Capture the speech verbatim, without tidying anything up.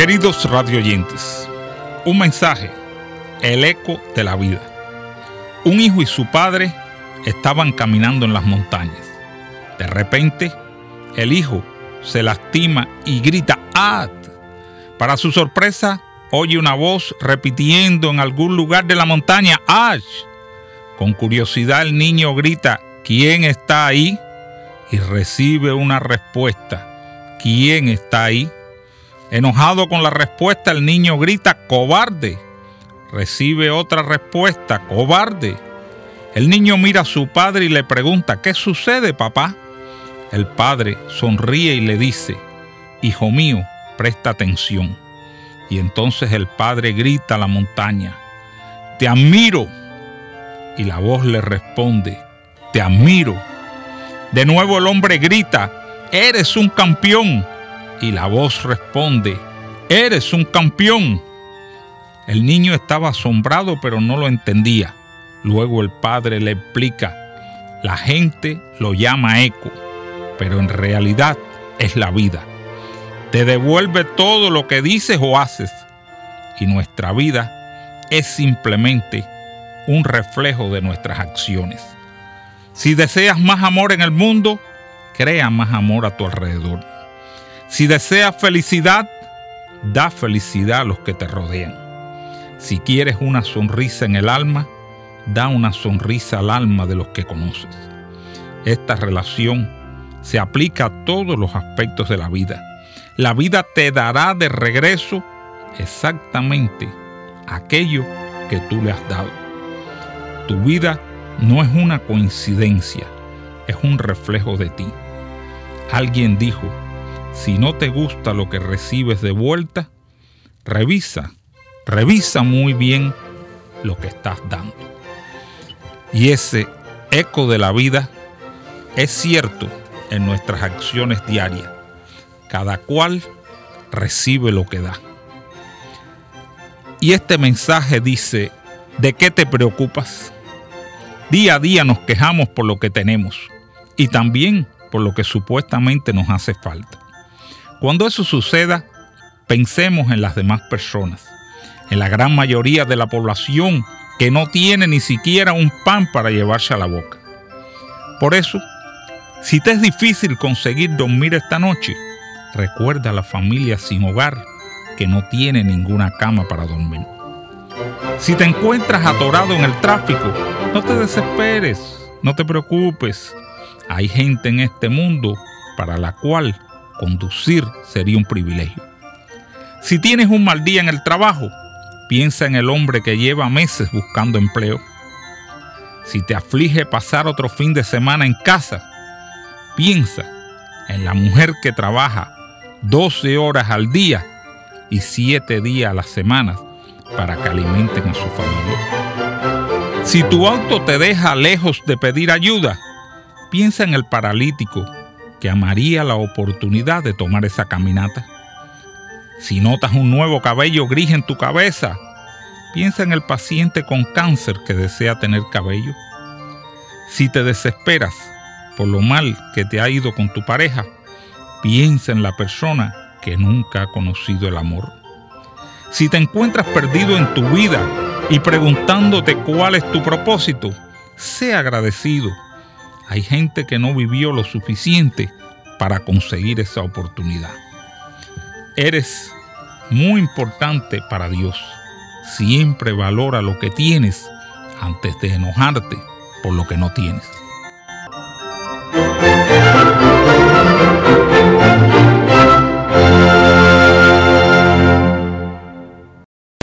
Queridos radioyentes, un mensaje, el eco de la vida. Un hijo y su padre estaban caminando en las montañas. De repente, el hijo se lastima y grita ¡ah! Para su sorpresa, oye una voz repitiendo en algún lugar de la montaña ¡ah! Con curiosidad el niño grita ¿quién está ahí? Y recibe una respuesta ¿quién está ahí? Enojado con la respuesta, el niño grita ¡cobarde! Recibe otra respuesta ¡cobarde! El niño mira a su padre y le pregunta ¿qué sucede, papá? El padre sonríe y le dice hijo mío, presta atención. Y entonces el padre grita a la montaña ¡te admiro! Y la voz le responde ¡te admiro! De nuevo el hombre grita ¡eres un campeón! Y la voz responde ¡eres un campeón! El niño estaba asombrado pero no lo entendía. Luego el padre le explica la gente lo llama eco, pero en realidad es la vida. Te devuelve todo lo que dices o haces. Y nuestra vida es simplemente un reflejo de nuestras acciones. Si deseas más amor en el mundo, crea más amor a tu alrededor. Si deseas felicidad, da felicidad a los que te rodean. Si quieres una sonrisa en el alma, da una sonrisa al alma de los que conoces. Esta relación se aplica a todos los aspectos de la vida. La vida te dará de regreso exactamente aquello que tú le has dado. Tu vida no es una coincidencia, es un reflejo de ti. Alguien dijo, si no te gusta lo que recibes de vuelta, revisa, revisa muy bien lo que estás dando. Y ese eco de la vida es cierto en nuestras acciones diarias. Cada cual recibe lo que da. Y este mensaje dice, ¿de qué te preocupas? Día a día nos quejamos por lo que tenemos y también por lo que supuestamente nos hace falta. Cuando eso suceda, pensemos en las demás personas, en la gran mayoría de la población que no tiene ni siquiera un pan para llevarse a la boca. Por eso, si te es difícil conseguir dormir esta noche, recuerda a la familia sin hogar que no tiene ninguna cama para dormir. Si te encuentras atorado en el tráfico, no te desesperes, no te preocupes. Hay gente en este mundo para la cual conducir sería un privilegio. Si tienes un mal día en el trabajo, piensa en el hombre que lleva meses buscando empleo. Si te aflige pasar otro fin de semana en casa, piensa en la mujer que trabaja doce horas al día y siete días a la semana para que alimenten a su familia. Si tu auto te deja lejos de pedir ayuda, piensa en el paralítico que amaría la oportunidad de tomar esa caminata. Si notas un nuevo cabello gris en tu cabeza, piensa en el paciente con cáncer que desea tener cabello. Si te desesperas por lo mal que te ha ido con tu pareja, piensa en la persona que nunca ha conocido el amor. Si te encuentras perdido en tu vida y preguntándote cuál es tu propósito, sé agradecido. Hay gente que no vivió lo suficiente para conseguir esa oportunidad. Eres muy importante para Dios. Siempre valora lo que tienes antes de enojarte por lo que no tienes.